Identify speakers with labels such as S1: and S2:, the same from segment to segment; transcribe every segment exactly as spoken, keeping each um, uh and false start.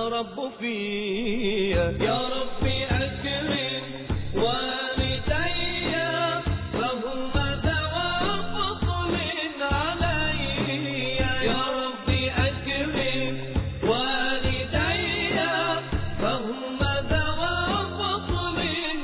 S1: يا رب فيا.
S2: يا ربي أكرم والدي فهما ذوى فضل علي. يا ربي أكرم والدي فهما ذوى فضل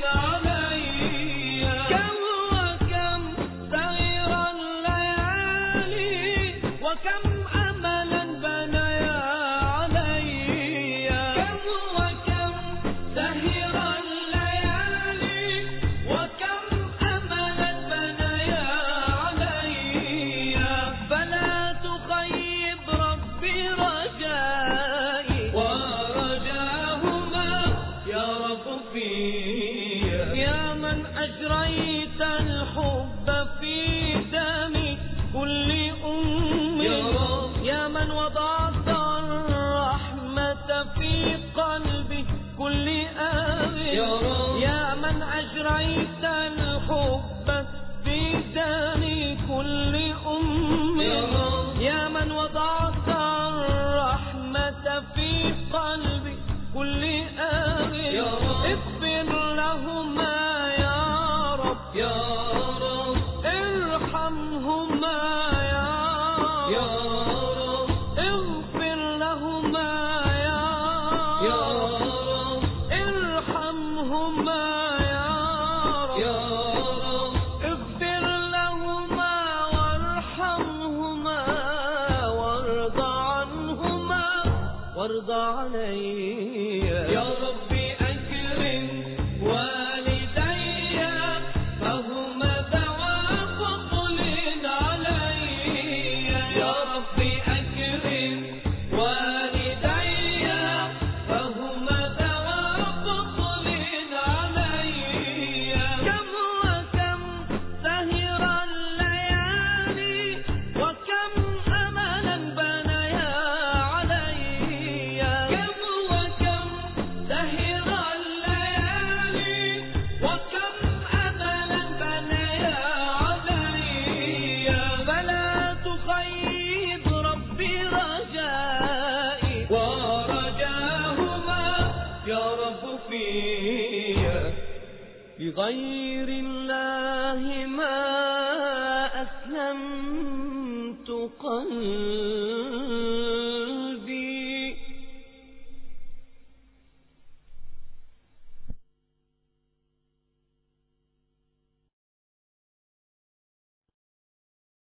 S2: علي.
S1: كم وكم سهر الليالي وكم أملا بنيا علي.
S2: كم وكم سهر الليالي وكم أملا بنيا علي.
S1: فلا تخيب ربي رجائي
S2: ورجاهما يا رب فيا.
S1: يا من أجريت الحب في دمي كل أمي.
S2: يا رب.
S1: يا من وضعت الرحمة في قلبي كل أبي.
S2: يا رب.
S1: يا من أجريت الحب في دمي كل أمي.
S2: يا رب.
S1: يا من وضعت الرحمة في قلبي كل أبي.
S2: يا رب.
S1: اغفر لهما يا رب
S2: يا رب.
S1: ارحمهما يا
S2: يا
S1: رب
S2: رب.
S1: اغفر لهما يا
S2: يا
S1: رب
S2: رب.
S1: ارحمهما يا
S2: يا
S1: رب
S2: رب.
S1: اغفر لهما وارحمهما وارض عنهما وارض علي.
S2: يا ربي أكرم والدي فهما ذوى فضل علي. يا ربي أكرم والدي فهما ذوى فضل علي.
S1: كم وكم سهر الليالي وكم أملا بنيا علي.
S2: كم وكم سهر الليالي وكم أملا بنيا علي.
S1: فلا تخيب ربي رجائي
S2: ورجاهما يا رب فيا.
S1: لغير الله ما أسلمت قلبي